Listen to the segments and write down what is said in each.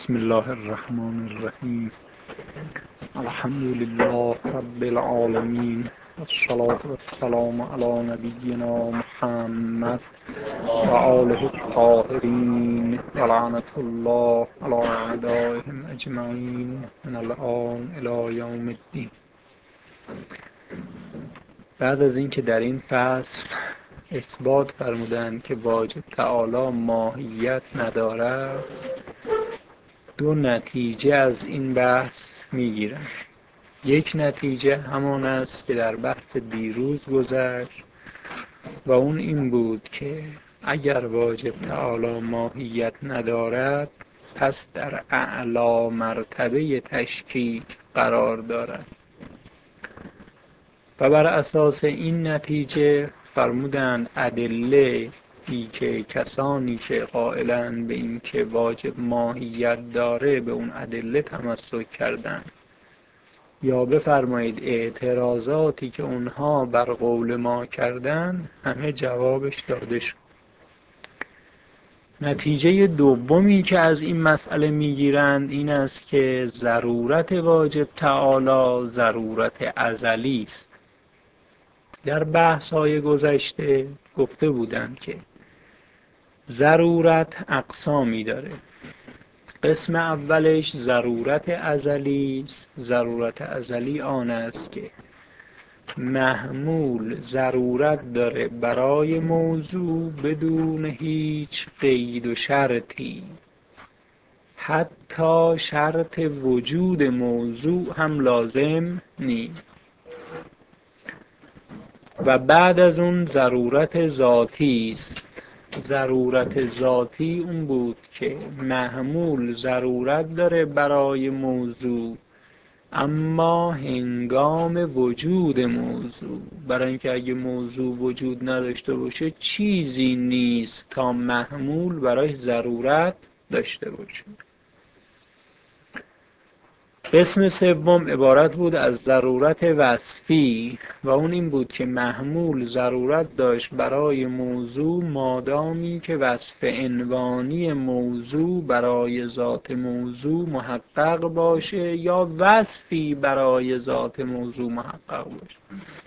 بسم الله الرحمن الرحیم. الحمد لله رب العالمین، الصلاة والسلام علی نبینا محمد و آله الطاهرین و لعنة الله علی اعدائهم اجمعین من الآن الی یوم الدین. بعد از اینکه در این فصل اثبات فرمودند که واجب تعالی ماهیت ندارد، دو نتیجه از این بحث میگیرن. یک نتیجه همان است که در بحث دیروز گذشت و اون این بود که اگر واجب تعالی ماهیت ندارد پس در اعلی مرتبه تشکیک قرار دارد و بر اساس این نتیجه فرمودند ادله ای که کسانی که قائلند به این که واجب ماهیت داره به اون ادله تمسک کردند، یا بفرمایید اعتراضاتی که اونها بر قول ما کردند، همه جوابش داده شد. نتیجه دومی که از این مسئله میگیرند این است که ضرورت واجب تعالی ضرورت ازلی است. در بحث‌های گذشته گفته بودند که ضرورت اقسامی داره. قسم اولش ضرورت ازلی است. ضرورت ازلی آن است که محمول ضرورت داره برای موضوع بدون هیچ قید و شرطی، حتی شرط وجود موضوع هم لازم نیست. و بعد از اون ضرورت ذاتی است. ضرورت ذاتی اون بود که محمول ضرورت داره برای موضوع، اما هنگام وجود موضوع، برای اینکه اگه موضوع وجود نداشته باشه چیزی نیست تا محمول برای ضرورت داشته باشه. قسم سوم عبارت بود از ضرورت وصفی و اون این بود که محمول ضرورت داشت برای موضوع مادامی که وصف عنوانی موضوع برای ذات موضوع محقق باشه یا وصفی برای ذات موضوع محقق باشه.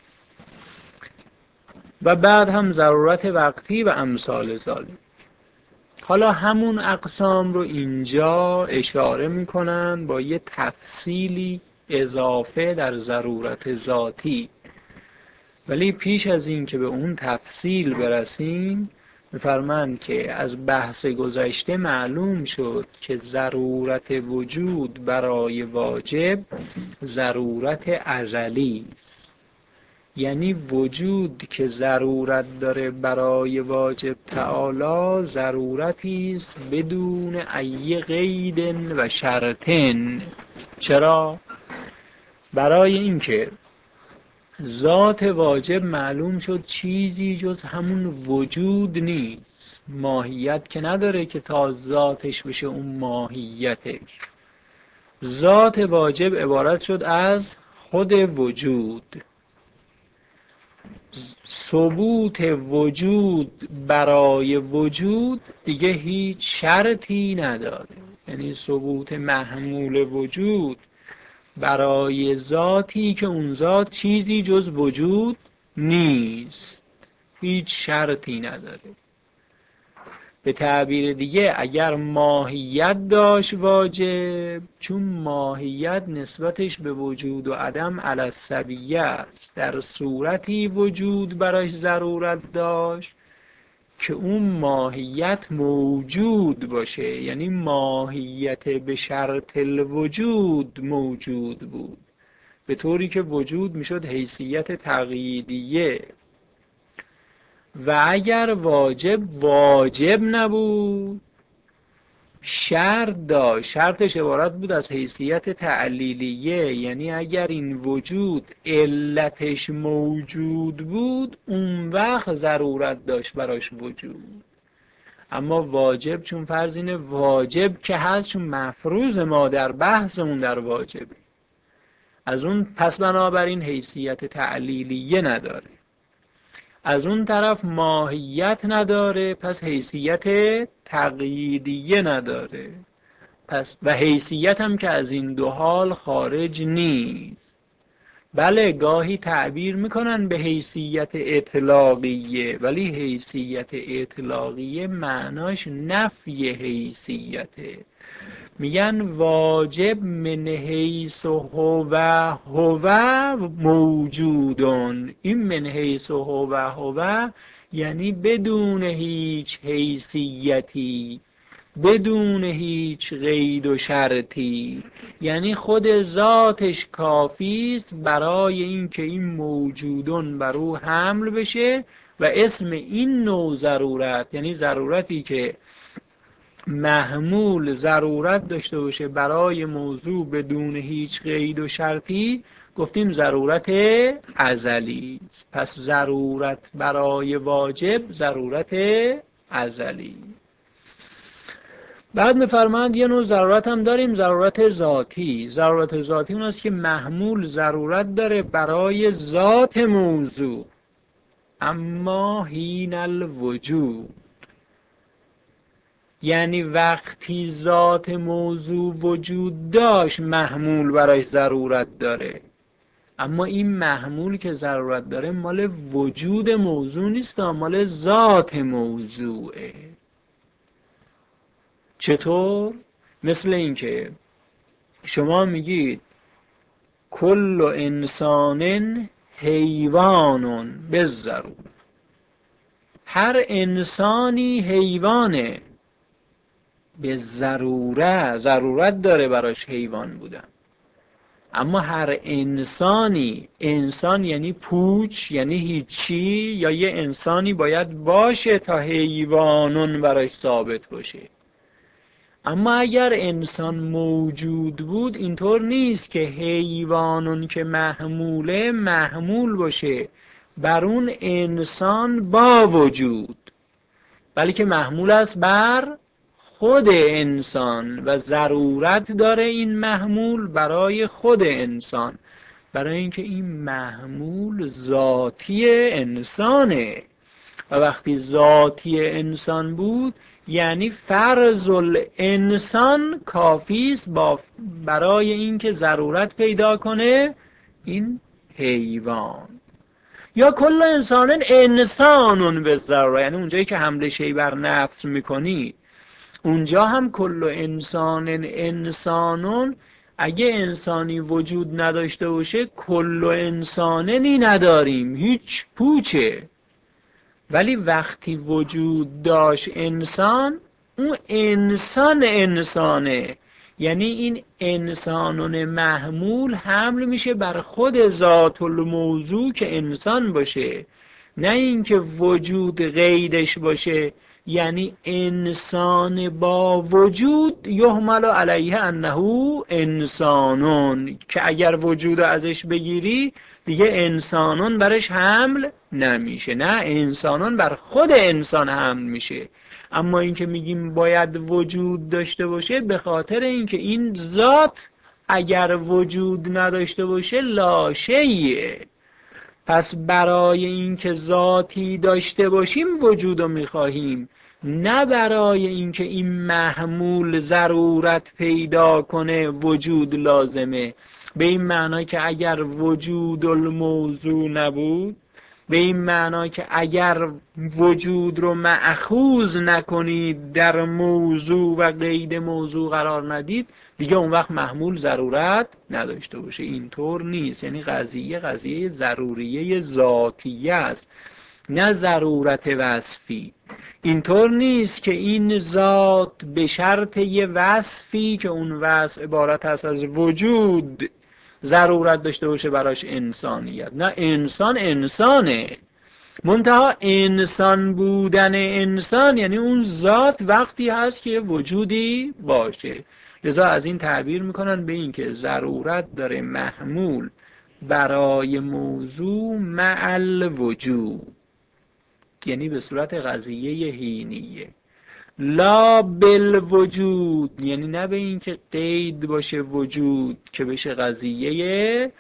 و بعد هم ضرورت وقتی و امثال ذالک. حالا همون اقسام رو اینجا اشاره میکنن با یه تفصیلی اضافه در ضرورت ذاتی، ولی پیش از این که به اون تفصیل برسیم میفرمند که از بحث گذشته معلوم شد که ضرورت وجود برای واجب ضرورت ازلی است. یعنی وجود که ضرورت داره برای واجب تعالی ضرورتی است بدون ای قید و شرطن. چرا؟ برای اینکه ذات واجب معلوم شد چیزی جز همون وجود نیست. ماهیت که نداره که تا ذاتش بشه اون ماهیتش. ذات واجب عبارت شد از خود وجود. ثبوت وجود برای وجود دیگه هیچ شرطی نداره. یعنی ثبوت محمول وجود برای ذاتی که اون ذات چیزی جز وجود نیست هیچ شرطی نداره. به تعبیر دیگه اگر ماهیت داشت واجب، چون ماهیت نسبتش به وجود و عدم علی السویه است، در صورتی وجود براش ضرورت داشت که اون ماهیت موجود باشه، یعنی ماهیت به شرط الوجود موجود بود، به طوری که وجود میشد حیثیت تقییدیه. و اگر واجب نبود، شرط داشت. شرطش عبارت بود از حیثیت تعلیلیه، یعنی اگر این وجود علتش موجود بود اون وقت ضرورت داشت براش وجود. اما واجب چون فرض اینه واجب که هست، چون مفروض ما در بحثمون در واجبه، از اون پس بنابراین حیثیت تعلیلیه نداره. از اون طرف ماهیت نداره، پس حیثیت تقییدیه نداره. پس و حیثیت هم که از این دو حال خارج نیست. بله گاهی تعبیر میکنن به حیثیت اطلاقیه، ولی حیثیت اطلاقیه معناش نفی حیثیته. میگن واجب من حیث هو موجودون. این من حیث هو یعنی بدون هیچ حیثیتی، بدون هیچ قید و شرطی، یعنی خود ذاتش کافی است برای اینکه این موجودون بر او حمل بشه و اسم این نوع ضرورت، یعنی ضرورتی که محمول ضرورت داشته باشه برای موضوع بدون هیچ قید و شرطی، گفتیم ضرورت ازلی. پس ضرورت برای واجب ضرورت ازلی. بعد می‌فرمایند یه نوع ضرورت هم داریم، ضرورت ذاتی. ضرورت ذاتی اون است که محمول ضرورت داره برای ذات موضوع، اما حین الوجود، یعنی وقتی ذات موضوع وجود داشت محمول برای ضرورت داره، اما این محمول که ضرورت داره مال وجود موضوع نیست، مال ذات موضوعه. چطور؟ مثل اینکه شما میگید کل انسان حیوان بالضروره، هر انسانی حیوانه، به ضرورت داره براش حیوان بودن. اما هر انسانی، انسان یعنی پوچ، یعنی هیچی، یا یه انسانی باید باشه تا حیوانون براش ثابت باشه. اما اگر انسان موجود بود اینطور نیست که حیوانون که محموله محمول باشه بر اون انسان با وجود، بلکه محمول است بر خود انسان و ضرورت داره این محمول برای خود انسان، برای اینکه این محمول ذاتی انسانه و وقتی ذاتی انسان بود یعنی فرض الانسان کافی است برای اینکه ضرورت پیدا کنه این حیوان. یا کل انسانون به ضروره، یعنی اونجایی که حمله شی بر نفس میکنی اونجا هم کل انسانون، اگه انسانی وجود نداشته باشه کل انساننی نداریم، هیچ پوچه. ولی وقتی وجود داشت انسان، اون انسانه، یعنی این انسانون محمول حمل میشه بر خود ذات الموضوع که انسان باشه، نه اینکه وجود قیدش باشه. یعنی انسان با وجود یحمل علیه انه انسانون، که اگر وجود ازش بگیری دیگه انسانون برش حمل نمیشه، نه انسانون بر خود انسان حمل میشه. اما اینکه میگیم باید وجود داشته باشه به خاطر اینکه این ذات اگر وجود نداشته باشه لاشیه. پس برای اینکه ذاتی داشته باشیم وجود رو میخواهیم، نه برای اینکه این محمول ضرورت پیدا کنه وجود لازمه. به این معنا که اگر وجود الموضوع نبود، به این معنا که اگر وجود رو مأخوذ نکنید در موضوع و قید موضوع قرار ندید دیگه اون وقت محمول ضرورت نداشته باشه. اینطور نیست. یعنی قضیه ضروریه ذاتیه است، نه ضرورت وصفی. اینطور نیست که این ذات به شرط یه وصفی که اون وصف عبارت هست از وجود ضرورت داشته باشه براش انسانیت. نه، انسان انسانه، منتها انسان بودن انسان یعنی اون ذات وقتی هست که وجودی باشه. لذا از این تعبیر میکنن به این که ضرورت داره محمول برای موضوع مع الوجود، یعنی به صورت قضیه حینیه. لا بالوجود، یعنی نه به این که قید باشه وجود که بشه قضیه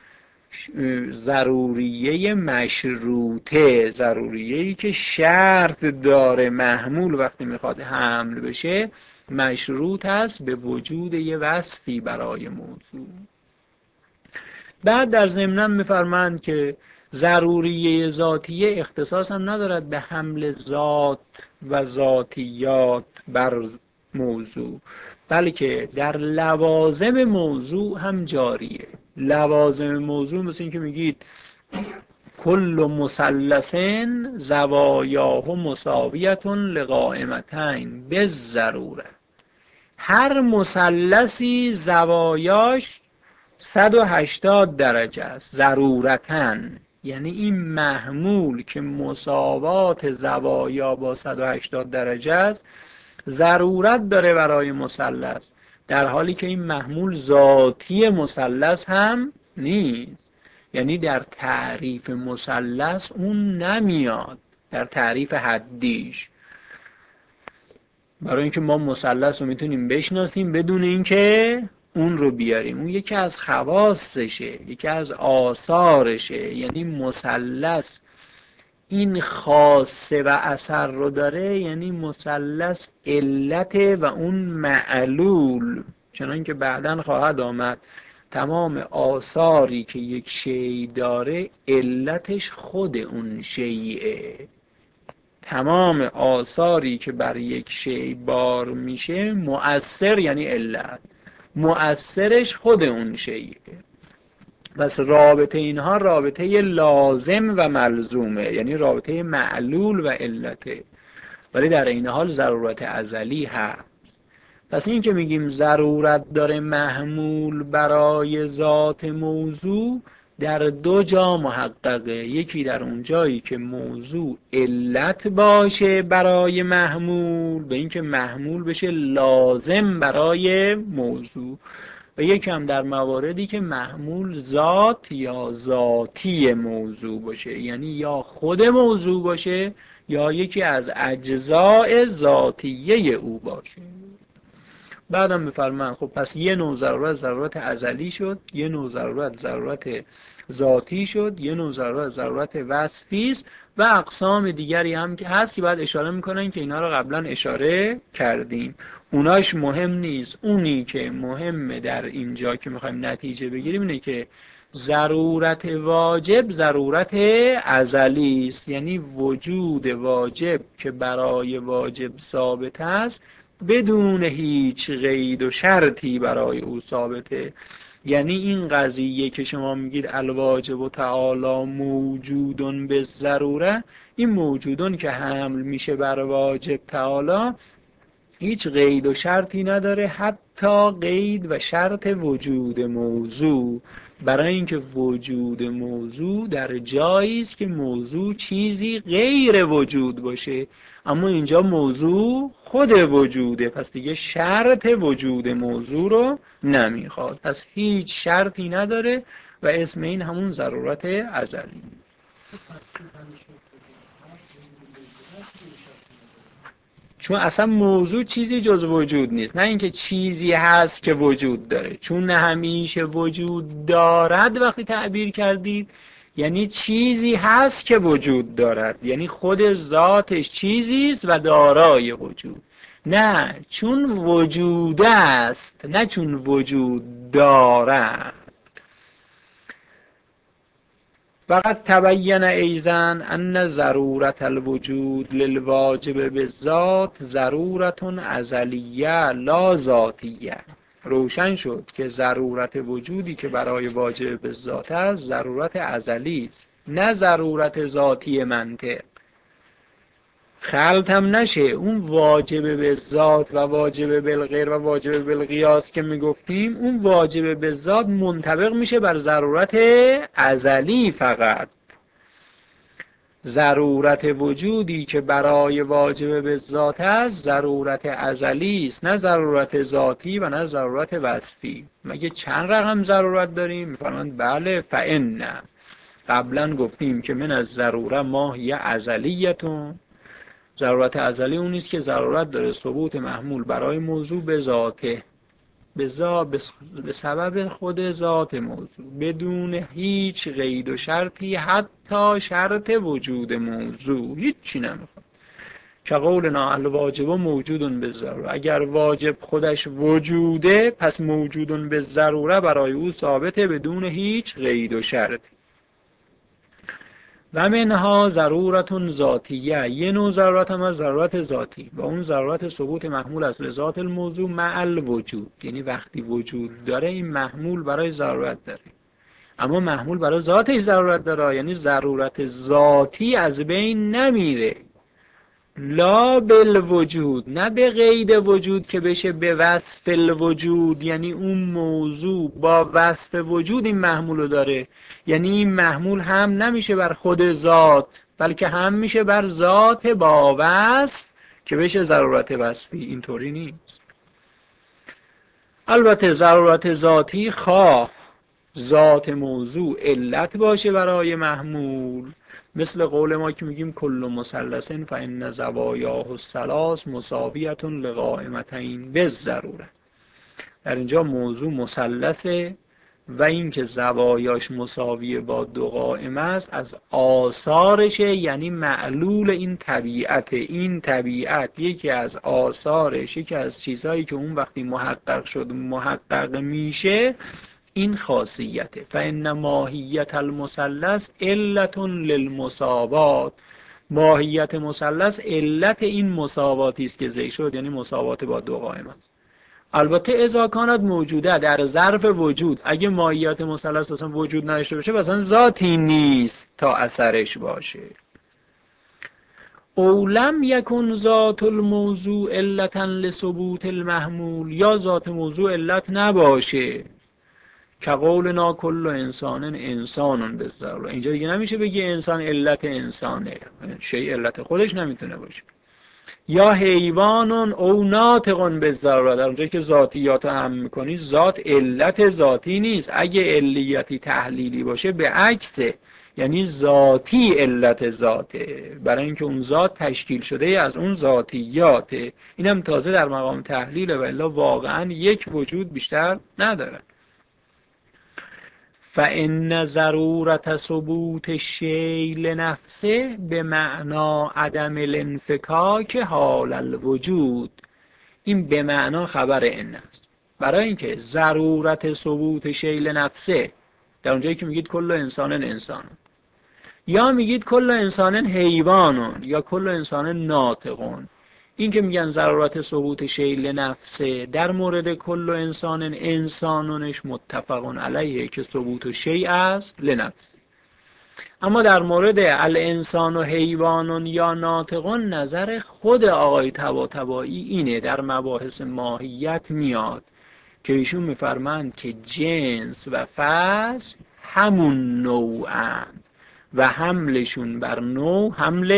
ضروریه مشروطه، ضروریه‌ای که شرط داره محمول وقتی میخواد حمل بشه مشروط است به وجود یه وصفی برای موضوع. بعد در ضمن می‌فرمایند که ضروریه ذاتیه اختصاص هم ندارد به حمل ذات و ذاتیات بر موضوع، بلکه در لوازم موضوع هم جاریه. لوازم موضوع مثل این که میگید کل مثلث زوایاه مساویة لقائمتین بالضروره، هر مثلثی زوایاش 180 درجه است ضرورتاً. یعنی این محمول که مساوات زوایا با 180 درجه است ضرورت داره برای مثلث، در حالی که این محمول ذاتی مثلث هم نیست. یعنی در تعریف مثلث اون نمیاد، در تعریف حدیش. برای اینکه ما مثلث رو میتونیم بشناسیم بدون اینکه اون رو بیاریم، اون یکی از خواصشه، یکی از آثارشه. یعنی مثلث این خاصه و اثر رو داره، یعنی مثلث علت و اون معلول. چنان که بعداً خواهد آمد تمام آثاری که یک شیء داره علتش خود اون شیء. تمام آثاری که بر یک شیء بار میشه مؤثر یعنی علت، مؤثرش خود اون شیء. پس رابطه اینها رابطه لازم و ملزومه، یعنی رابطه معلول و علته، ولی در این حال ضرورت ازلی هست. پس این که میگیم ضرورت داره محمول برای ذات موضوع در دو جا محققه. یکی در اون جایی که موضوع علت باشه برای محمول، به این که محمول بشه لازم برای موضوع، و یکی هم در مواردی که محمول ذات یا ذاتی موضوع باشه، یعنی یا خود موضوع باشه یا یکی از اجزاء ذاتیه او باشه. بعدم می‌فرمایند خب پس یه نوع ضرورت ضرورت ازلی شد، یه نوع ضرورت ضرورت ذاتی شد، یه نوع ضرورت ضرورت وصفی است و اقسام دیگری هم که هست که بعد اشاره میکنن که اینا رو قبلا اشاره کردیم. اوناش مهم نیست. اونی که مهمه در اینجا که میخوایم نتیجه بگیریم اینه که ضرورت واجب ضرورت ازلی است، یعنی وجود واجب که برای واجب ثابت است بدون هیچ قید و شرطی برای او ثابته. یعنی این قضیه که شما میگید الواجب و تعالی موجودون به ضروره، این موجودون که حمل میشه بر واجب تعالی هیچ قید و شرطی نداره، حتی قید و شرط وجود موضوع، برای اینکه وجود موضوع در جایی است که موضوع چیزی غیر وجود باشه، اما اینجا موضوع خود وجوده، پس دیگه شرط وجود موضوع رو نمیخواد، پس هیچ شرطی نداره و اسم این همون ضرورت ازلی. چون اصلا موضوع چیزی جز وجود نیست، نه اینکه چیزی هست که وجود داره. چون نه همیشه وجود دارد وقتی تعبیر کردید یعنی چیزی هست که وجود دارد، یعنی خود ذاتش چیزی است و دارای وجود. نه چون وجود است، نه چون وجود دارد. فقط تبین ایضاً ان ضرورت الوجود للواجب بالذات ضرورت ازلیه لا ذاتیه. روشن شد که ضرورت وجودی که برای واجب بالذات است ضرورت ازلی است، نه ضرورت ذاتی منطق. خلط هم نشه اون واجب بالذات و واجب بالغیر و واجب بالقیاس که میگفتیم، اون واجب بالذات منطبق میشه بر ضرورت ازلی. فقط ضرورت وجودی که برای واجب بالذات است ضرورت ازلی است، نه ضرورت ذاتی و نه ضرورت وصفی. مگه چند رقم ضرورت داریم؟ میفرمایند بله فإن. قبلا گفتیم که من از ضروره ما هی ازلیتون. ضرورت ازلی اون نیست که ضرورت داره ثبوت محمول برای موضوع به ذاته، به سبب خود ذات موضوع، بدون هیچ قید و شرطی، حتی شرط وجود موضوع هیچی نمیخواد. که قولنا الواجب موجود به ضروره، اگر واجب خودش وجوده پس موجود به ضروره برای او ثابته بدون هیچ قید و شرط. و منها ضرورت ذاتیه، یه نوع ضرورت هم از ضرورت ذاتی و اون ضرورت ثبوت محمول از ذات الموضوع مع الوجود، یعنی وقتی وجود داره این محمول برای ضرورت داره، اما محمول برای ذاتش ضرورت داره، یعنی ضرورت ذاتی از بین نمیره. لا بالوجود، نه به قید وجود که بشه به وصف الوجود، یعنی اون موضوع با وصف وجود این محمول رو داره، یعنی این محمول هم نمیشه بر خود ذات بلکه هم میشه بر ذات با وصف که بشه ضرورت وصفی. اینطوری نیست. البته ضرورت ذاتی خواه ذات موضوع علت باشه برای محمول، مثل قول ما که میگیم کل مثلث فإن زوایاه الثلاث مساویة لقائمتین بالضروره. در اینجا موضوع مثلثه و این که زوایاش مساویه با دو قائمه است از آثارشه، یعنی معلول این طبیعت. این طبیعت یکی از آثارش، یکی از چیزهایی که اون وقتی محقق شد محقق میشه این خاصیته. فإن ماهیت المثلث علت للمساوات، ماهیت مثلث علت این مساواتی است که ذکر شد، یعنی مساوات با دو قائمه است. البته اذا کانت موجوده، در ظرف وجود، اگه ماهیت مثلث اصلا وجود نداشته باشه مثلا ذاتی نیست تا اثرش باشه. او لم یکن ذات الموضوع علتا لثبوت المحمول، یا ذات موضوع علت نباشه که قولنا کل انسان انسان بالضروره. اینجا دیگه نمیشه بگی انسان علت انسانه، شیء علت خودش نمیتونه باشه. یا حیوان او ناطق بالضروره، در اونجایی که ذاتیات رو هم میکنی ذات علت ذاتی نیست. اگه علیتی تحلیلی باشه به عکسه، یعنی ذاتی علت ذاته، برای اینکه اون ذات تشکیل شده از اون ذاتیاته. اینم تازه در مقام تحلیله و الا واقعا یک وجود بیشتر نداره. فإن ضرورت ثبوت الشیء لنفسه به معنا عدم الانفکاک حال الوجود. این به معنا خبر ان است، برای اینکه ضرورت ثبوت شیء لنفسه، در اونجایی که میگید کل انسان انسان، یا میگید کل انسان حیوان، یا کل انسان ناطقون، این که میگن ضرورت ثبوت شیء لنفسه در مورد کل انسان انسانونش متفقون علیه که ثبوت شیء است لنفسه. اما در مورد الانسان و حیوان یا ناطقون نظر خود آقای طباطبایی اینه، در مباحث ماهیت میاد که ایشون میفرمند که جنس و فصل همون نوعند و حملشون بر نوع حمل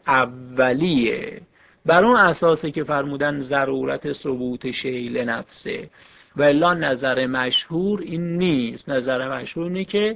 اولیه. بر اون اساسه که فرمودن ضرورت ثبوت شیء لنفسه. و الا نظر مشهور این نیست. نظر مشهور اینه که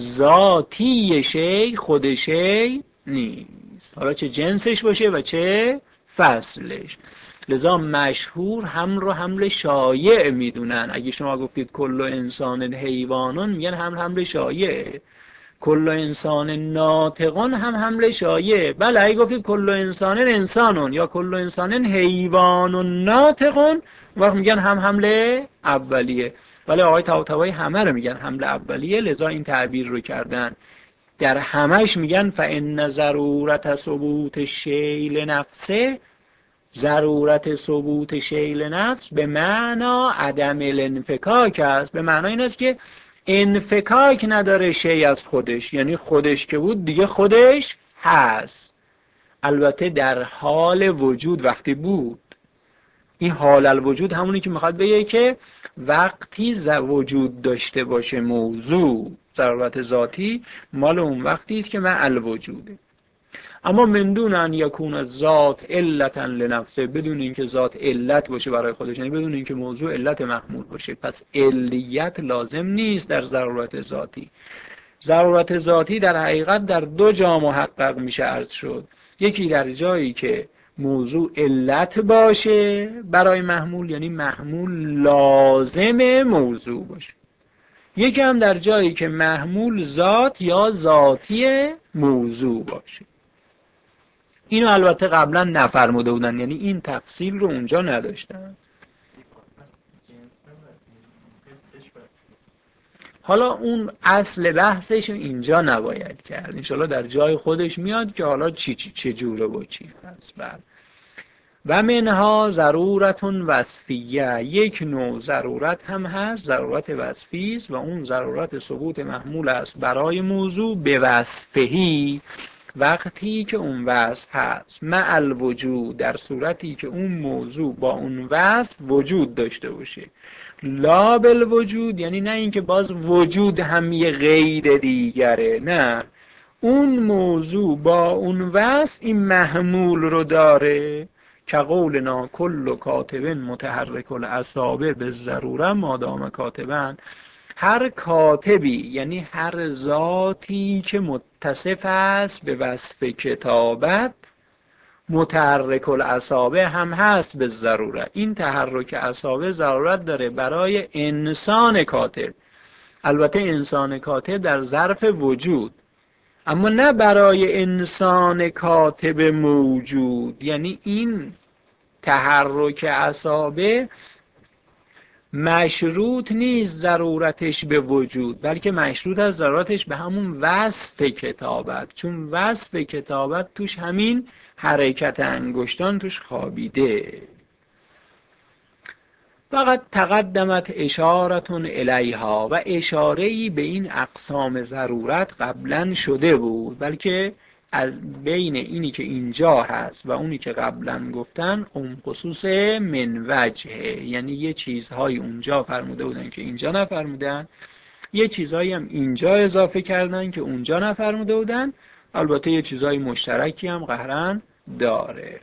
ذاتی شیء خود شیء نیست، حالا چه جنسش باشه و چه فصلش. لذا مشهور هم رو حمل شایع میدونن. اگه شما گفتید کل انسان حیوانون، میگن هم حمل شایع. کل انسان ناطقون هم حمل شایع. بله اگه گفتید کل انسان انسانون یا کل انسان حیوان ناطقون، وقت میگن هم حمل اولیه. ولی آقای طباطبایی همه رو میگن حمل اولیه، لذا این تعبیر رو کردن. در همش میگن فإن ضرورت ثبوت الشیء لنفسه، ضرورت ثبوت شیء لنفس به معنا عدم الانفکاک است. به معنای این است که انفکاک نداره شیء از خودش، یعنی خودش که بود دیگه خودش هست. البته در حال وجود وقتی بود، این حال الوجود همونی که میخواد بگه که وقتی وجود داشته باشه موضوع، ضرورت ذاتی مال اون وقتی است که مع الوجوده. اما من دون ان یکون ذات علتا لنفسه، بدون اینکه ذات علت باشه برای خودش، یعنی بدون اینکه موضوع علت محمول باشه، پس علیت لازم نیست در ضرورت ذاتی. ضرورت ذاتی در حقیقت در دو جا محقق میشه عرض شد. یکی در جایی که موضوع علت باشه برای محمول، یعنی محمول لازم موضوع باشه. یکی هم در جایی که محمول ذات یا ذاتی موضوع باشه. اینو البته قبلا نفرموده بودن، یعنی این تفصیل رو اونجا نداشتن. حالا اون اصل بحثش اینجا نباید کرد، انشالله در جای خودش میاد که حالا چه جوره و چی هست. و منها ضرورت وصفیه، یک نوع ضرورت هم هست، ضرورت وصفی است و اون ضرورت ثبوت محمول است برای موضوع به وصفهی، وقتی که اون وصف هست، مع الوجود، در صورتی که اون موضوع با اون وصف وجود داشته باشه. لا بالوجود یعنی نه اینکه باز وجود هم یه غیر دیگره، نه، اون موضوع با اون وصف این محمول رو داره، که قولنا کل کاتب متحرک الاصابع بالضروره مادام کاتبن، هر کاتبی یعنی هر ذاتی که متصف است به وصف کتابت، متحرک الاصابع هم هست به ضروره. این تحرک اصابع ضرورت داره برای انسان کاتب، البته انسان کاتب در ظرف وجود، اما نه برای انسان کاتب موجود. یعنی این تحرک اصابع مشروط نیست ضرورتش به وجود، بلکه مشروط از ضرورتش به همون وصف کتابت، چون وصف کتابت توش همین حرکت انگشتان توش خوابیده. فقط تقدمت اشارتون الیها، و اشاره‌ای به این اقسام ضرورت قبلا شده بود، بلکه از بین اینی که اینجا هست و اونی که قبلا گفتن اون خصوص من وجهه، یعنی یه چیزهای اونجا فرموده بودن که اینجا نفرمودن، یه چیزهایی هم اینجا اضافه کردن که اونجا نفرموده بودن، البته یه چیزهای مشترکی هم قهرن داره.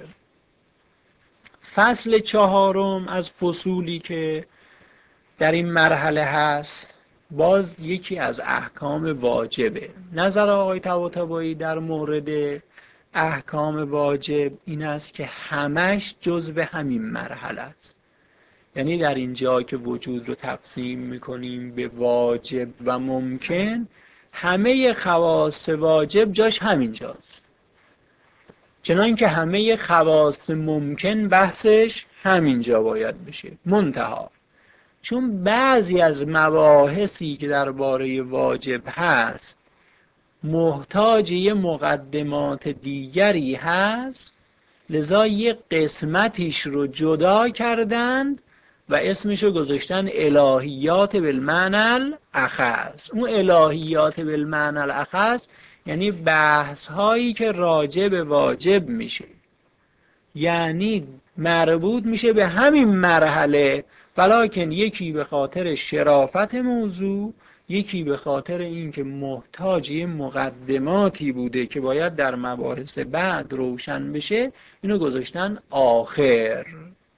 فصل چهارم از فصولی که در این مرحله هست، باز یکی از احکام واجبه. نظر آقای طباطبایی در مورد احکام واجب این است که همش جزء همین مرحله است. یعنی در اینجا که وجود رو تقسیم میکنیم به واجب و ممکن، همه خواص واجب جاش همینجاست، چنان که همه خواص ممکن بحثش همینجا باید بشه. منتها چون بعضی از مباحثی که درباره واجب هست محتاج یه مقدمات دیگری هست، لذا یه قسمتیش رو جدا کردند و اسمش رو گذاشتن الهیات بالمعنی الاخص. اون الهیات بالمعنی الاخص یعنی بحث هایی که راجع به واجب میشه، یعنی مربوط میشه به همین مرحله، ولیکن یکی به خاطر شرافت موضوع، یکی به خاطر اینکه محتاج مقدماتی بوده که باید در مباحث بعد روشن بشه، اینو گذاشتن آخر.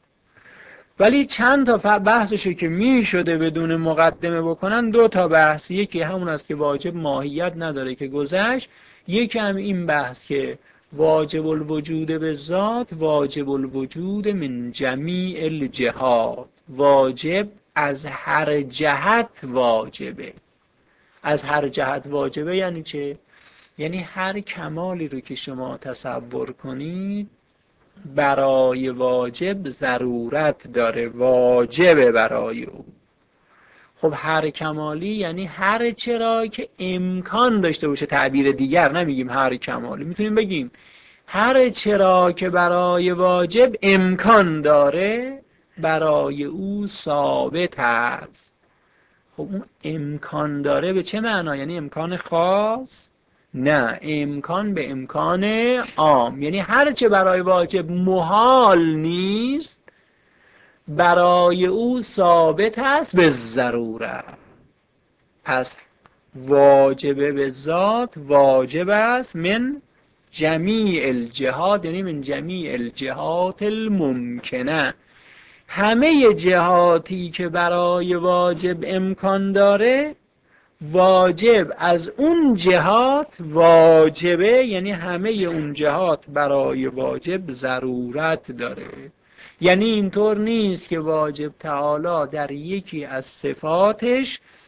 ولی چند تا بحثشو که می شده بدون مقدمه بکنن، 2 تا بحث، یکی همون است که واجب ماهیت نداره که گذشت، یکی هم این بحث که واجب الوجود به ذات، واجب الوجود من جمیع الجهات، واجب از هر جهت واجبه. از هر جهت واجبه یعنی چه؟ یعنی هر کمالی رو که شما تصور کنید برای واجب ضرورت داره، واجبه برای او. خب هر کمالی یعنی هر چرا که امکان داشته باشه، تعبیر دیگر نمیگیم هر کمالی، میتونیم بگیم هر چرا که برای واجب امکان داره برای او ثابت است. خب اون امکان داره به چه معنا؟ یعنی امکان خاص؟ نه، امکان به امکان عام، یعنی هر چه برای واجب محال نیست برای او ثابت است به ضرورت. پس واجب به ذات واجب است من جمیع الجهات، یعنی من جمیع الجهات الممکنه، همه جهاتی که برای واجب امکان داره واجب از اون جهات واجبه، یعنی همه اون جهات برای واجب ضرورت داره. یعنی اینطور نیست که واجب تعالی در یکی از صفاتش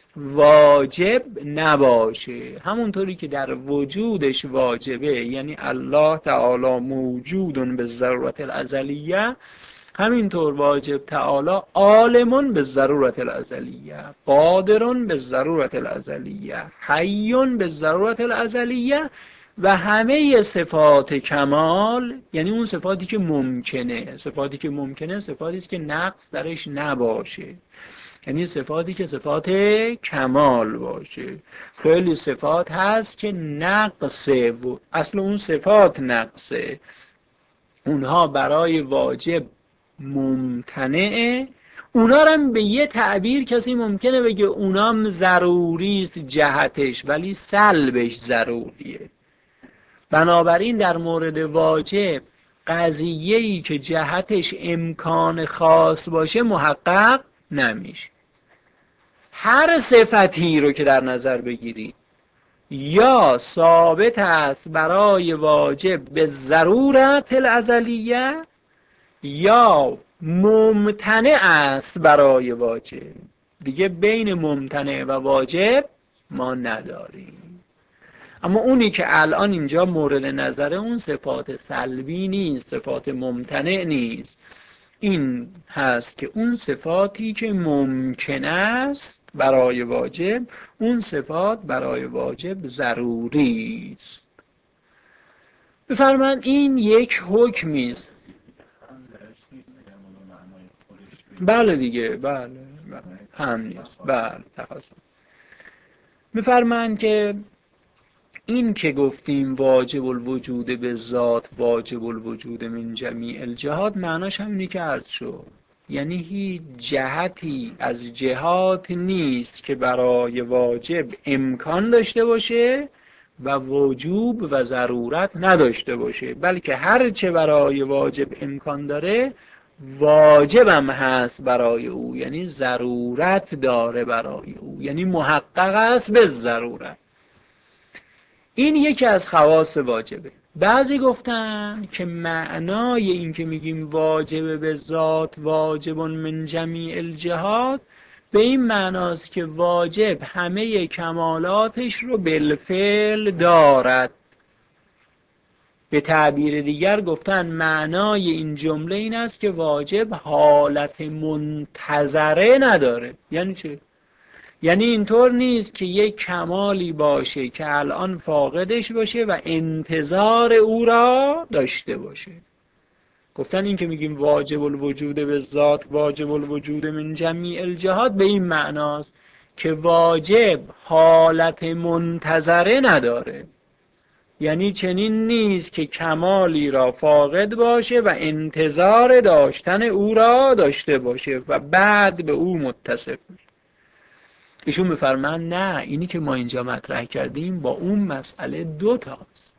واجب نباشه. همونطوری که در وجودش واجبه، یعنی الله تعالی موجودون به ضرورت الازلیه، همینطور واجب تعالی عالمون به ضرورت الازلیه، قادرون به ضرورت الازلیه، حیون به ضرورت الازلیه. و همه صفات کمال، یعنی اون صفاتی که ممکنه، صفاتی که ممکنه صفاتی است که نقص درش نباشه، یعنی صفاتی که صفات کمال باشه. خیلی صفات هست که نقصه و اصل اون صفات نقصه، اونها برای واجب ممتنعه. اونا رو هم به یه تعبیر کسی ممکنه بگه اونام ضروری است جهتش، ولی سلبش ضروریه. بنابراین در مورد واجب قضیه‌ای که جهتش امکان خاص باشه محقق نمیشه. هر صفتی رو که در نظر بگیرید یا ثابت است برای واجب به ضرورت الازلیه یا ممتنع است برای واجب. دیگه بین ممتنع و واجب ما نداریم. اما اونی که الان اینجا مورد نظره اون صفات سلبی نیست، صفات ممتنع نیست. این هست که اون صفاتی که ممکن است برای واجب، اون صفات برای واجب ضروری است. بفرمایید این یک حکمی است. بله دیگه، بله هم نیست. بله تخصص. می‌فرمایند که این که گفتیم واجب الوجود به ذات واجب الوجود من جمیع الجهات، معناش همینی که عرض شد، یعنی هیچ جهتی از جهات نیست که برای واجب امکان داشته باشه و وجوب و ضرورت نداشته باشه، بلکه هر چه برای واجب امکان داره واجبم هست برای او، یعنی ضرورت داره برای او، یعنی محقق است به ضرورت. این یکی از خواص واجبه. بعضی گفتن که معنای این که میگیم واجب به ذات واجب من جمیع الجهات به این معناست که واجب همه کمالاتش رو بالفعل دارد. به تعبیر دیگر گفتن معنای این جمله این است که واجب حالت منتظره نداره. یعنی چه؟ یعنی اینطور نیست که یک کمالی باشه که الان فاقدش باشه و انتظار او را داشته باشه. گفتن این که میگیم واجب الوجود به ذات واجب الوجود من جمیع الجهات به این معناست که واجب حالت منتظره نداره. یعنی چنین نیست که کمالی را فاقد باشه و انتظار داشتن او را داشته باشه و بعد به او متصف باشه. ایشون می‌فرمان نه، اینی که ما اینجا مطرح کردیم با اون مسئله دو تاست.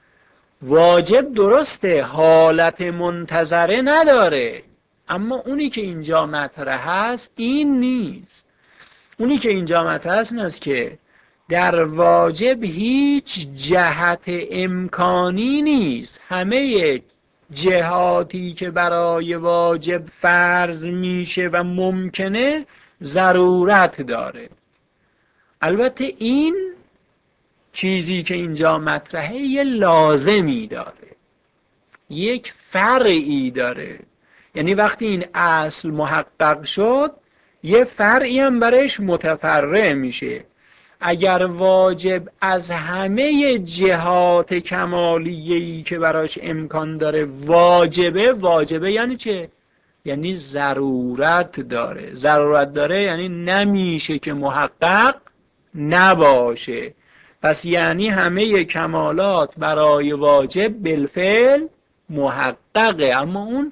واجب درسته حالت منتظره نداره، اما اونی که اینجا مطرح هست این نیست. اونی که اینجا مطرح هست این است که در واجب هیچ جهت امکانی نیست. همه جهاتی که برای واجب فرض میشه و ممکنه ضرورت داره. البته این چیزی که اینجا مطرحه یه لازمی داره، یک فرعی داره. یعنی وقتی این اصل محقق شد یه فرعی هم برش متفرع میشه. اگر واجب از همه جهات کمالیه‌ای که براش امکان داره واجبه یعنی چه؟ یعنی ضرورت داره. ضرورت داره یعنی نمیشه که محقق نباشه. پس یعنی همه کمالات برای واجب بالفعل محققه، اما اون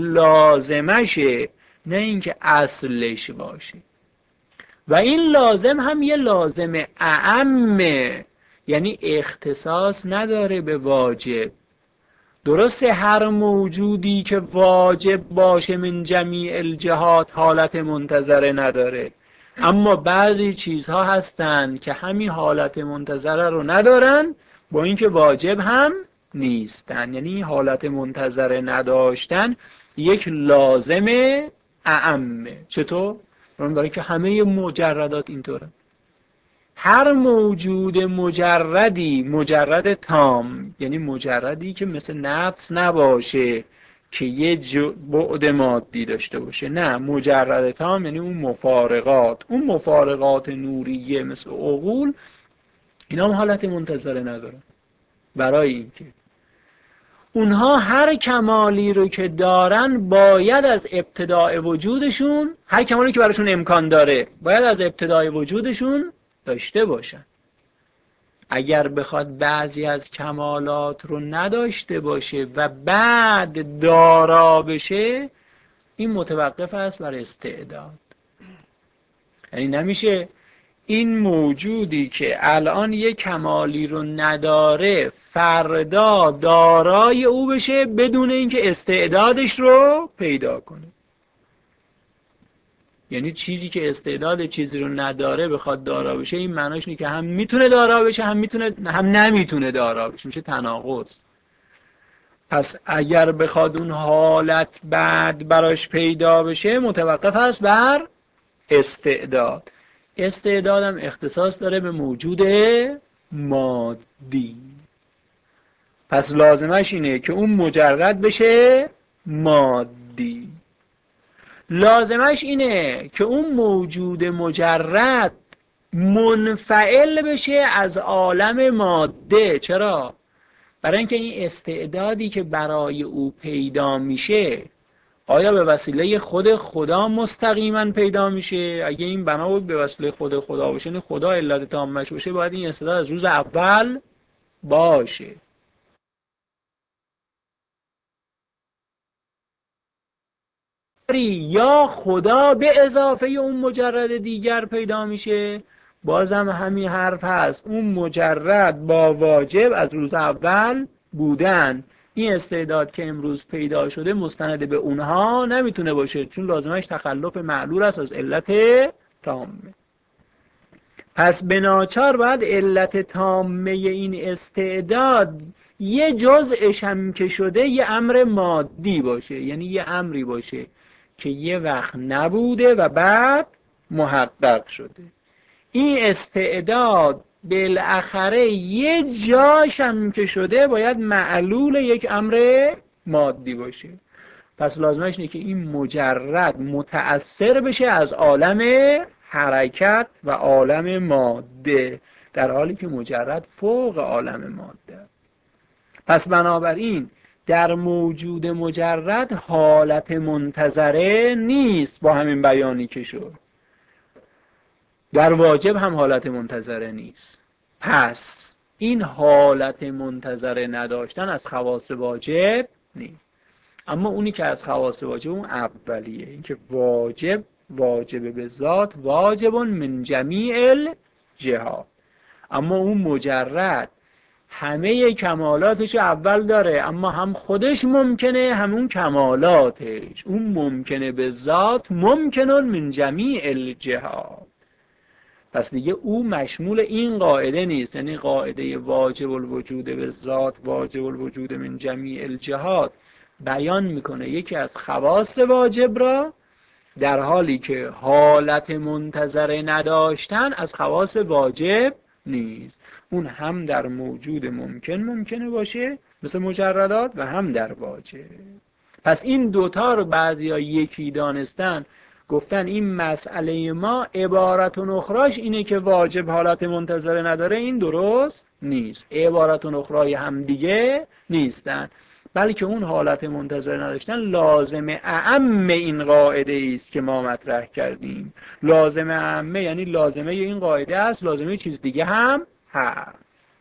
لازمشه، نه اینکه اصلش باشه. و این لازم هم یه لازم اعمه، یعنی اختصاص نداره به واجب. درسته هر موجودی که واجب باشه من جمیع الجهات حالت منتظره نداره، اما بعضی چیزها هستند که همین حالت منتظره رو ندارن با اینکه واجب هم نیستن. یعنی حالت منتظره نداشتن یک لازم اعمه. چطور؟ برای که همه مجردات اینطوره. هر موجود مجردی، مجرد تام یعنی مجردی که مثل نفس نباشه که یه بعد مادی داشته باشه، نه، مجرد تام یعنی اون مفارقات نوریه مثل عقول، اینا هم حالت منتظره ندارن. برای اینکه اونها هر کمالی رو که دارن باید از ابتدای وجودشون، هر کمالی که براشون امکان داره باید از ابتدای وجودشون داشته باشن. اگر بخواد بعضی از کمالات رو نداشته باشه و بعد دارا بشه، این متوقف است بر استعداد. یعنی نمیشه این موجودی که الان یه کمالی رو نداره فردا دارای او بشه بدون اینکه استعدادش رو پیدا کنه. یعنی چیزی که استعداد چیزی رو نداره بخواد دارا بشه، این معناش اینه که هم میتونه دارا بشه هم نمیتونه دارا بشه، میشه تناقض. پس اگر بخواد اون حالت بعد براش پیدا بشه متوقف است بر استعداد. استعدادم اختصاص داره به موجود مادی. پس لازمش اینه که اون مجرد بشه مادی. لازمش اینه که اون موجود مجرد منفعل بشه از عالم ماده. چرا؟ برای اینکه این استعدادی که برای او پیدا میشه آیا به وسیله خود خدا مستقیما پیدا میشه؟ اگه این بنا بود به وسیله خود خدا باشه، نه خدا علت تامش باشه، باید این استعداد از روز اول باشه. یا خدا به اضافه اون مجرد دیگر پیدا میشه، بازم همین حرف هست، اون مجرد با واجب از روز اول بودن. این استعداد که امروز پیدا شده مستند به اونها نمیتونه باشه، چون لازمش تخلف معلول است از علت تامه. پس به ناچار باید علت تامه این استعداد یه جزءش هم که شده یه امر مادی باشه، یعنی یه امری باشه که یه وقت نبوده و بعد محقق شده. این استعداد بالاخره یه جاش هم که شده باید معلول یک امر مادی باشه. پس لازمش اینه که این مجرد متأثر بشه از عالم حرکت و عالم ماده، در حالی که مجرد فوق عالم ماده. پس بنابراین در موجود مجرد حالت منتظره نیست. با همین بیانی که شد در واجب هم حالت منتظره نیست. پس این حالت منتظره نداشتن از خواص واجب نیست. اما اونی که از خواص واجب اون اولیه، این که واجب به ذات واجب من جمیع الجهات. اما اون مجرد همه کمالاتش اول داره، اما هم خودش ممکنه همون کمالاتش. اون ممکنه به ذات ممکنون من جمیع الجهات. پس دیگه او مشمول این قاعده نیست، یعنی قاعده واجب الوجود به ذات واجب الوجود من جمیع الجهات بیان میکنه یکی از خواص واجب را، در حالی که حالت منتظره نداشتن از خواص واجب نیست. اون هم در موجود ممکنه باشه مثل مجردات و هم در واجب. پس این دوتا رو بعضیا یکی دانستن، گفتن این مسئله ما عبارتون اخراش اینه که واجب حالت منتظره نداره. این درست نیست. عبارتون اخرای هم دیگه نیستن، بلکه اون حالت منتظره نداشتن لازم اعم این قاعده است که ما مطرح کردیم. لازم اعمه یعنی لازمه این قاعده است، لازمه چیز دیگه هم هست.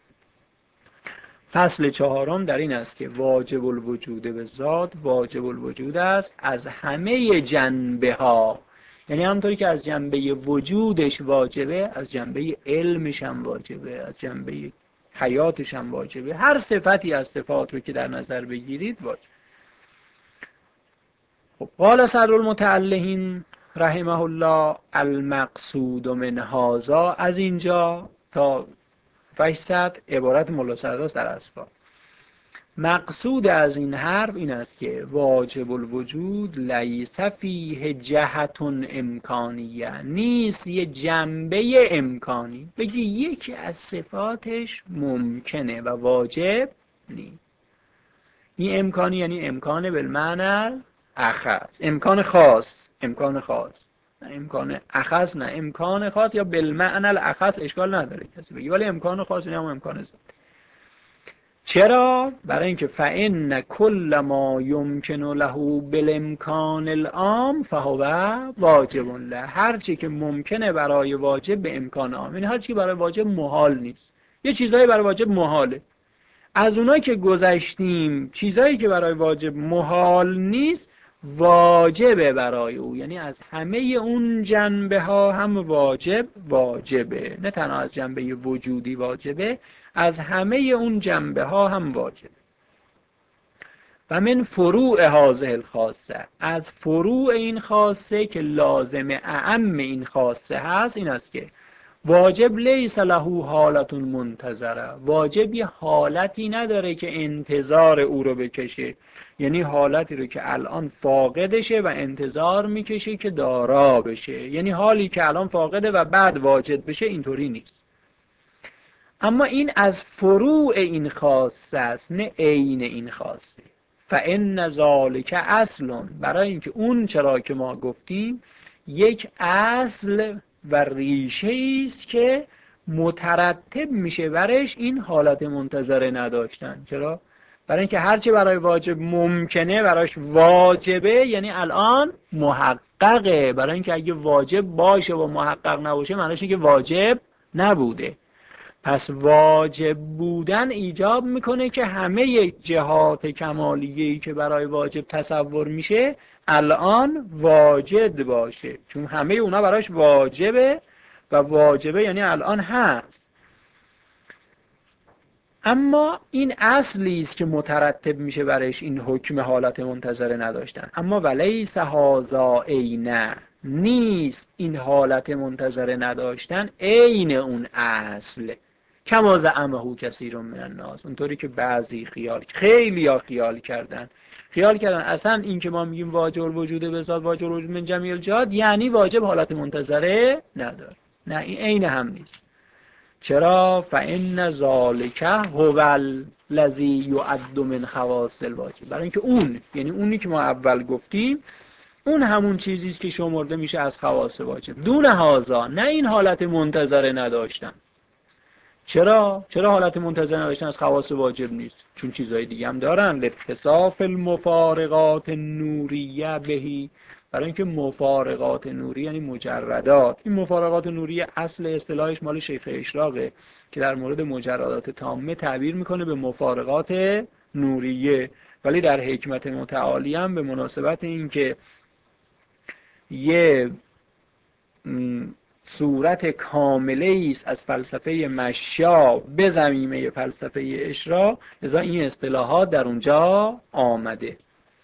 فصل چهارم در این است که واجب الوجود به ذات واجب الوجود است از همه جنبه ها، یعنی همونطوری که از جنبه وجودش واجبه، از جنبه علمش هم واجبه، از جنبه حیاتش هم واجبه. هر صفتی از صفات رو که در نظر بگیرید واجب. خب قال صدر المتعلهین رحمه الله المقصود من هذا، از اینجا تا 800 عبارت ملا صدراست در اسفار. مقصود از این حرف این است که واجب الوجود لیس فیه جهت امکانیه، نیست یه جنبه امکانی بگی یکی از صفاتش ممکنه و واجب نیست. این امکانی یعنی امکان بالمعنی اخص، امکان خاص، امکان خاص، نه امکان اخص، نه امکان خاص، یا بالمعنی الاخص اشکال نداره کسی بگی، ولی امکان خاص یعنی هم امکان ذات. چرا؟ برای اینکه فإن کل ما یمکن له بالامکان العام فهو واجب له، هر چی که ممکنه برای واجب به امکان عام، یعنی هر چی برای واجب محال نیست. یه چیزایی برای واجب محاله، از اونایی که گذشتیم چیزایی که برای واجب محال نیست واجبه برای او، یعنی از همه اون جنبه ها هم واجبه، نه تنها از جنبه وجودی واجبه، از همه اون جنبه ها هم واجبه. و من فروع هذه الخاصه، از فروع این خاصه که لازم اعم این خاصه هست این است که واجب لیس له حالت منتظره، واجب یه حالتی نداره که انتظار او رو بکشه، یعنی حالتی رو که الان فاقدشه و انتظار میکشه که دارا بشه، یعنی حالی که الان فاقده و بعد واجد بشه، اینطوری نیست. اما این از فروع این خاصه است، نه عین این خاصه. فإن ذلک اصل، برای اینکه اون چرا که ما گفتیم یک اصل و ریشه است که مترتب میشه برش این حالت منتظره نداشتن. چرا؟ برای اینکه هرچی برای واجب ممکنه براش واجبه، یعنی الان محققه. برای اینکه اگه واجب باشه و محقق نباشه معنیش اینه که واجب نبوده. پس واجب بودن ایجاب میکنه که همه جهات کمالیه‌ای که برای واجب تصور میشه الان واجد باشه، چون همه اونا براش واجبه و واجبه یعنی الان هست. اما این اصلی است که مترتب میشه برش این حکم حالت منتظره نداشتن. اما ولیس هذا عینه، نیست این حالت منتظره نداشتن عین اون اصل. کما زعمه کثیر من الناس، اونطوری که بعضی خیلی خیال کردن اصلا این که ما میگیم واجب الوجود به ذات واجب الوجود من جمیع الجهات یعنی واجب حالت منتظره نداره. نه، این عین هم نیست. چرا؟ فإن ذلک هو الذی یعد من خواص الواجب، برای اینکه اون یعنی اونی که ما اول گفتیم اون همون چیزی است که شمرده میشه از خواص واجب، دون هذا، نه این حالت منتظره نداشتن. چرا حالت منتظره نداشتن از خواص واجب نیست؟ چون چیزهای دیگه هم دارن. لاتصاف المفارقات النوریه بهی، برای اینکه مفارقات نوری یعنی مجردات. این مفارقات نوریه اصل اصطلاحش مال شیخ اشراقه که در مورد مجردات تامه تعبیر میکنه به مفارقات نوریه، ولی در حکمت متعالی هم به مناسبت اینکه یه صورت کامله است از فلسفه مشیا به ضمیمه فلسفه اشراق، لذا این اصطلاحات در اونجا آمده.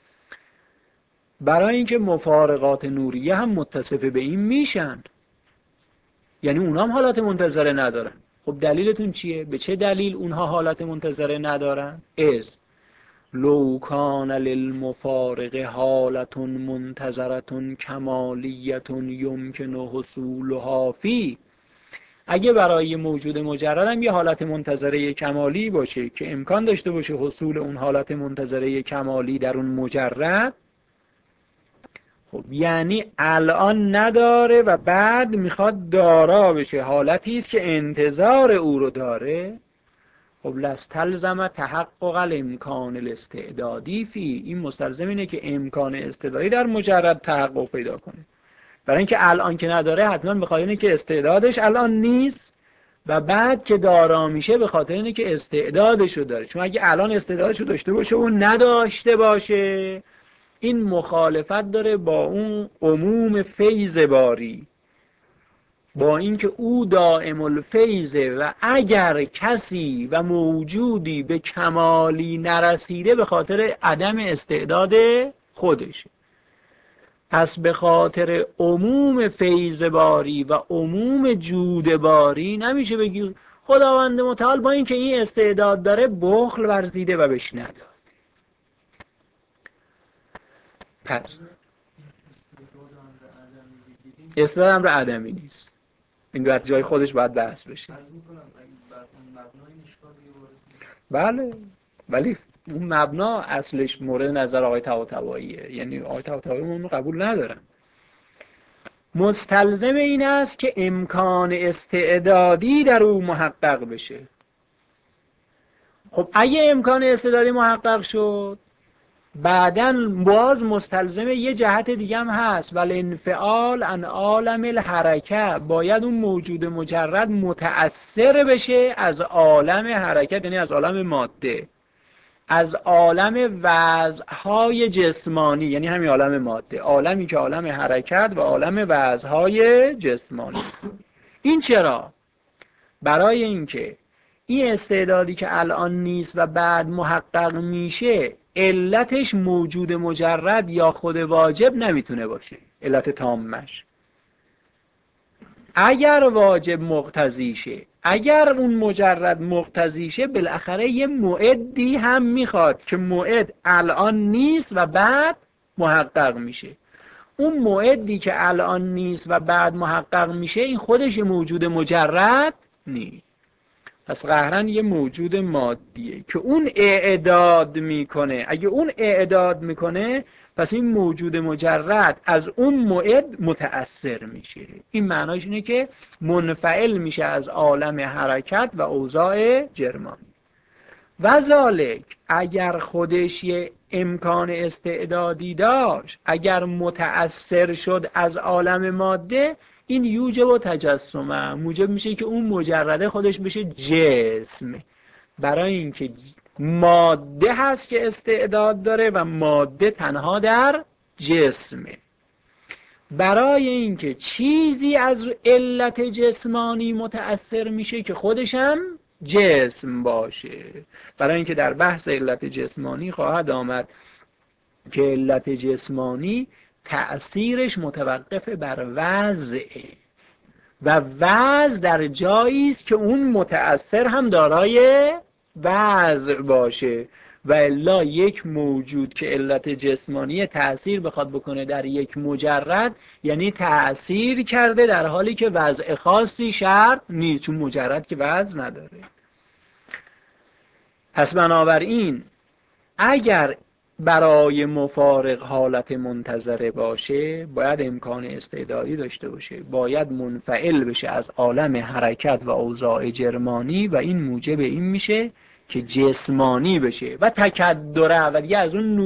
برای اینکه مفارقات نوریه هم متصف به این میشن، یعنی اونها هم حالت منتظره ندارن. خب دلیلتون چیه؟ به چه دلیل اونها حالت منتظره ندارن؟ لو کان للمفارق حالت منتظرة کمالیة یمکن حصولها فی، اگه برای موجود مجرد هم یه حالت منتظره کمالی باشه که امکان داشته باشه حصول اون حالت منتظره کمالی در اون مجرد، خب یعنی الان نداره و بعد میخواد دارا بشه، حالتی است که انتظار او رو داره. خب لستلزم تحقق الامکان الاستعدادی فی، این مستلزم اینه که امکان استعدادی در مجرد تحقق پیدا کنه. برای اینکه الان که نداره حتما به خاطر اینه که استعدادش الان نیست و بعد که دارا میشه به خاطر اینه که استعدادش رو داره. چون اگه الان استعدادش رو داشته باشه و نداشته باشه، این مخالفت داره با اون عموم فیض باری، با اینکه او دائم الفیضه و اگر کسی و موجودی به کمالی نرسیده به خاطر عدم استعداد خودشه. پس به خاطر عموم فیض باری و عموم جود باری نمیشه بگی خداوند متعال با اینکه این استعداد داره بخل ورزیده و بهش نداد. پس استعداد امر عدمی نیست، این در جای خودش باید بحث بشه. بله، ولی اون مبنا اصلش مورد نظر آقای طباطباییه، یعنی آقای طباطبایی اون قبول ندارن. مستلزم این است که امکان استعدادی در او محقق بشه. خب اگه امکان استعدادی محقق شد، بعداً باز مستلزم یه جهت دیگه هم هست، ولی انفعال عن عالم الحرکه، باید اون موجود مجرد متأثر بشه از عالم حرکت، یعنی از عالم ماده، از عالم وضعهای جسمانی، یعنی همین عالم ماده، عالمی که عالم حرکت و عالم وضعهای جسمانی. این چرا؟ برای اینکه این استعدادی که الان نیست و بعد محقق میشه، علتش موجود مجرد یا خود واجب نمیتونه باشه، علت تامش. اگر واجب مقتضیشه، اگر اون مجرد مقتضیشه، بالاخره یه معدی هم میخواد که معد الان نیست و بعد محقق میشه. اون معدی که الان نیست و بعد محقق میشه، این خودش موجود مجرد نیست. پس قهرن یه موجود مادیه که اون اعداد میکنه. اگه اون اعداد میکنه، پس این موجود مجرد از اون معد متأثر میشه. این معناش اینه که منفعل میشه از عالم حرکت و اوضاع جرمانی. و ذالک، اگر خودش یه امکان استعدادی داشت، اگر متأثر شد از عالم ماده، این یوجب و تجسمه، موجب میشه که اون مجرده خودش بشه جسم. برای اینکه ماده هست که استعداد داره و ماده تنها در جسمه. برای اینکه چیزی از علت جسمانی متأثر میشه که خودش هم جسم باشه. برای اینکه در بحث علت جسمانی خواهد آمد که علت جسمانی تأثیرش متوقف بر وضعه و وضع در جایی است که اون متأثر هم دارای وضع باشه، و الا یک موجود که علت جسمانی تأثیر بخواد بکنه در یک مجرد، یعنی تأثیر کرده در حالی که وضع خاصی شرط نیست، چون مجرد که وضع نداره. پس بنابراین اگر برای مفارق حالت منتظره باشه، باید امکان استعدادی داشته باشه، باید منفعل بشه از عالم حرکت و اوضاع جرمانی، و این موجب این میشه که جسمانی بشه و تکدره، و دیگه از اون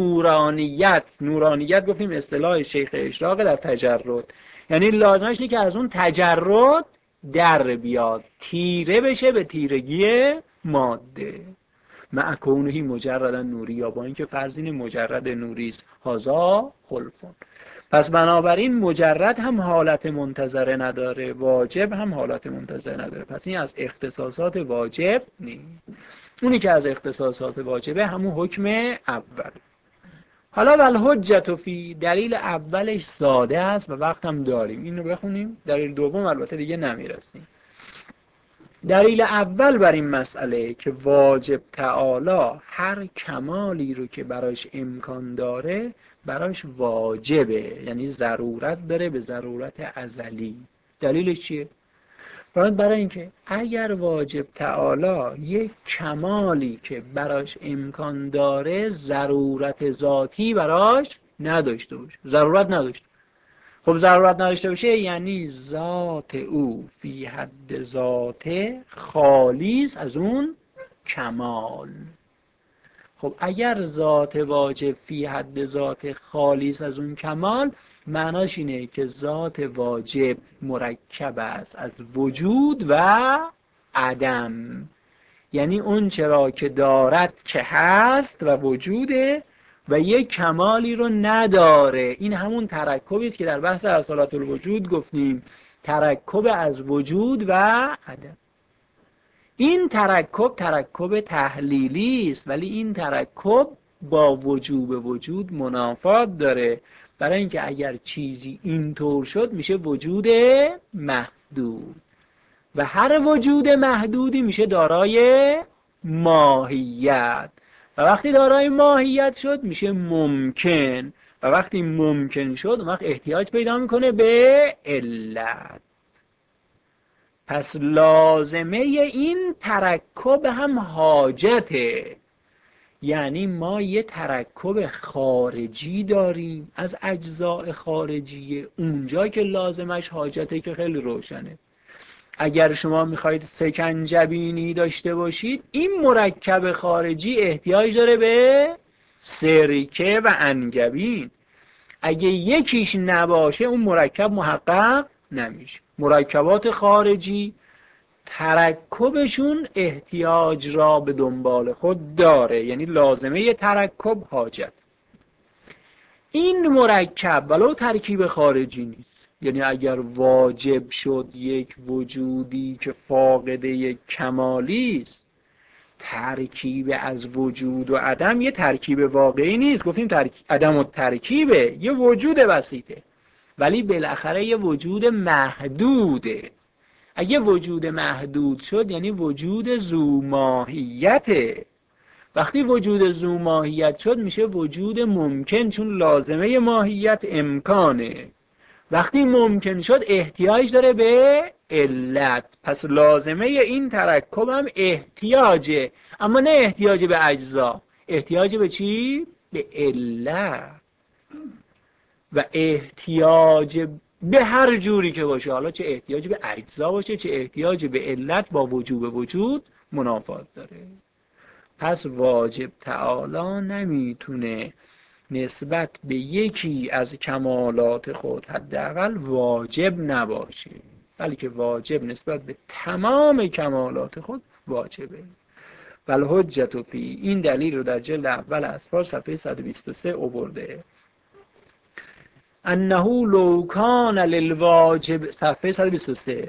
نورانیت گفتیم اصطلاح شیخ اشراق در تجرد، یعنی لازمش اینه که از اون تجرد در بیاد، تیره بشه به تیرگی ماده. مع کونهی مجردا نوری، یا با اینکه فرضین مجرد نوری است، هازا خلفون. پس بنابراین مجرد هم حالت منتظره نداره، واجب هم حالت منتظره نداره. پس این از اختصاصات واجب نیست. اونی که از اختصاصات واجبه همون حکم اول. حالا والحجت فی، دلیل اولش ساده است و وقت هم داریم، اینو بخونیم. دلیل دوم البته دیگه نمیرسیم. دلیل اول بر این مسئله که واجب تعالی هر کمالی رو که براش امکان داره براش واجبه، یعنی ضرورت داره به ضرورت ازلی. دلیلش چیه؟ برای اینکه اگر واجب تعالی یک کمالی که براش امکان داره ضرورت ذاتی براش نداشته باشه، ضرورت نداشته. خب ضرورت نداشته باشه یعنی ذات او فی حد ذاته خالیس از اون کمال. خب اگر ذات واجب فی حد ذات خالیس از اون کمال، معناش اینه که ذات واجب مرکب است از وجود و عدم، یعنی اون چرا که دارد که هست و وجوده و یک کمالی رو نداره. این همون ترکبی است که در بحث اصالت الوجود گفتیم، ترکب از وجود و عدم. این ترکب تحلیلی است، ولی این ترکب با وجوب وجود منافات داره، برای اینکه اگر چیزی اینطور شد میشه وجود محدود، و هر وجود محدودی میشه دارای ماهیت و وقتی دارای ماهیت شد میشه ممکن و وقتی ممکن شد اون وقت احتیاج پیدا میکنه به علت. پس لازمه این ترکب هم حاجته، یعنی ما یه ترکب خارجی داریم از اجزاء خارجیه، اونجا که لازمش حاجته که خیلی روشنه. اگر شما میخواید سکنجبینی داشته باشید این مرکب خارجی احتیاج داره به سرکه و انگبین، اگه یکیش نباشه اون مرکب محقق نمیشه. مرکبات خارجی ترکبشون احتیاج را به دنبال خود داره، یعنی لازمه ترکب حاجت. این مرکب ولو ترکیب خارجی نیست، یعنی اگر واجب شد یک وجودی که فاقد یک کمالی است، ترکیب از وجود و عدم یه ترکیب واقعی نیست، گفتیم عدم و ترکیبه، یه وجود وسیطه، ولی بالاخره یه وجود محدوده. اگه وجود محدود شد یعنی وجود ذو ماهیته. وقتی وجود ذو ماهیت شد میشه وجود ممکن، چون لازمه ماهیت امکانه. وقتی ممکن شد احتیاج داره به علت. پس لازمه این ترکب هم احتیاجه، اما نه احتیاج به اجزا، احتیاج به چی؟ به علت. و احتیاج به هر جوری که باشه، حالا چه احتیاج به اجزا باشه چه احتیاج به علت، با وجوب وجود منافات داره. پس واجب تعالی نمیتونه نسبت به یکی از کمالات خود حداقل واجب نباشه، بلکه واجب نسبت به تمام کمالات خود واجبه. والحجة فی، این دلیل رو در جلد اول اسفار صفحه 123 آورده. انه لو کان للواجب، صفحه 123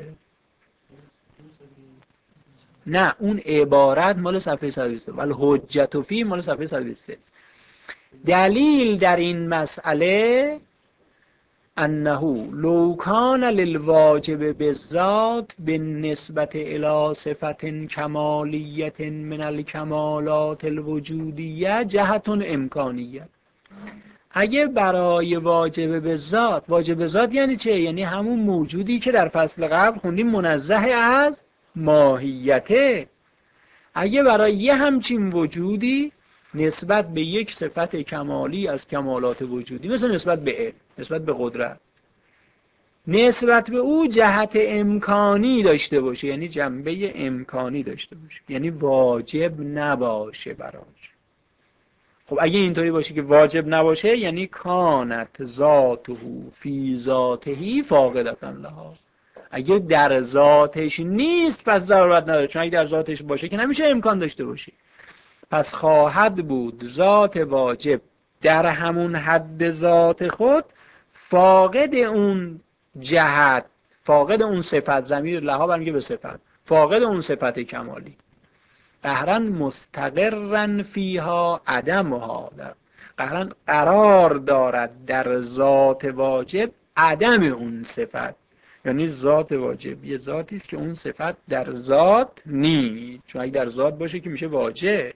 نه اون عبارت مال صفحه 123 والحجة فی مال صفحه 123. دلیل در این مسئله انه لو کان للواجب بالذات بالنسبة الى صفت کمالیت من الکمالات الوجودیه جهت امکانیه. اگه برای واجب بالذات، واجب بالذات یعنی چه؟ یعنی همون موجودی که در فصل قبل خوندیم منزه از ماهیته. اگه برای یه همچین وجودی نسبت به یک صفت کمالی از کمالات وجودی، مثل نسبت به علم، نسبت به قدرت، نسبت به او جهت امکانی داشته باشه، یعنی جنبه امکانی داشته باشه، یعنی واجب نباشه براش. خب اگه اینطوری باشه که واجب نباشه یعنی کانت ذاته فی ذاته فاقدة لها. اگه در ذاتش نیست پس ضرورت نداره، چون اگه در ذاتش باشه که نمیشه امکان داشته باشه. پس خواهد بود ذات واجب در همون حد ذات خود فاقد اون جهت، فاقد اون صفت، ضمیر لها برمیگه به صفت، فاقد اون صفت کمالی، قهرن مستقرن فیها عدمها، قهرن قرار دارد در ذات واجب عدم اون صفت. یعنی ذات واجب یه ذاتی است که اون صفت در ذات نیست، چون اگه در ذات باشه که میشه واجب.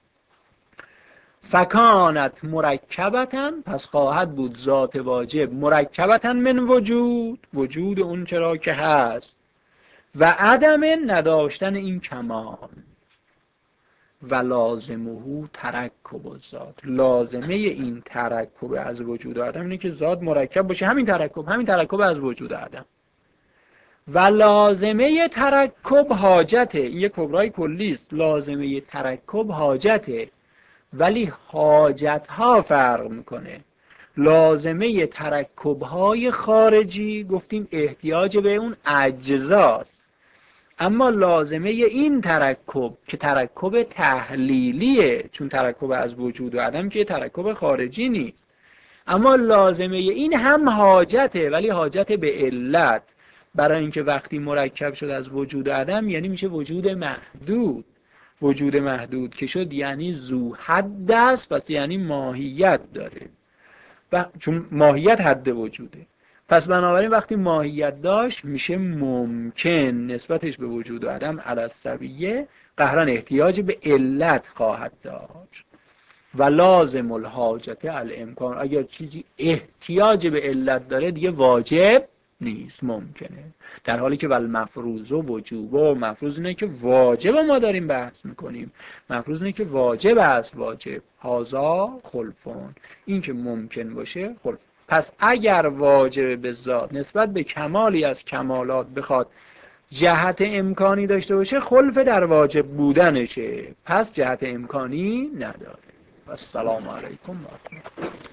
فکانت مرکبتن، پس خواهد بود ذات واجب مرکبتن من وجود، وجود اون چرا که هست، و عدم نداشتن این کمال. و لازمه ترکب الذات، لازمه این ترکب از وجود و عدم اینه که ذات مرکب باشه، همین ترکب از وجود و عدم. و لازمه ترکب حاجته، این یک کبرای کلی است. لازمه ترکب حاجته، ولی حاجت ها فرق میکنه. لازمه ترکب های خارجی گفتیم احتیاج به اون اجزاست، اما لازمه این ترکب که ترکب تحلیلیه، چون ترکب از وجود و عدم که ترکب خارجی نیست، اما لازمه این هم حاجته، ولی حاجت به علت، برای اینکه وقتی مرکب شد از وجود و عدم یعنی میشه وجود محدود. وجود محدود که شد یعنی ذو حد است، پس یعنی ماهیت داره، و چون ماهیت حد وجوده، پس بنابراین وقتی ماهیت داشت میشه ممکن نسبتش به وجود و عدم علی السویه قهرن احتیاج به علت خواهد داشت و لازم الحاجت الامکان. اگر چیزی احتیاج به علت داره دیگه واجب نیست، ممکنه. در حالی که والمفروض و وجوب، و مفروض اینه که واجب ما داریم بحث میکنیم، مفروض اینه که واجب است، واجب هازا خلفون، این که ممکن باشه خلف. پس اگر واجب به ذات نسبت به کمالی از کمالات بخواد جهت امکانی داشته باشه، خلف در واجب بودنشه، پس جهت امکانی نداره. السلام علیکم و رحمت الله.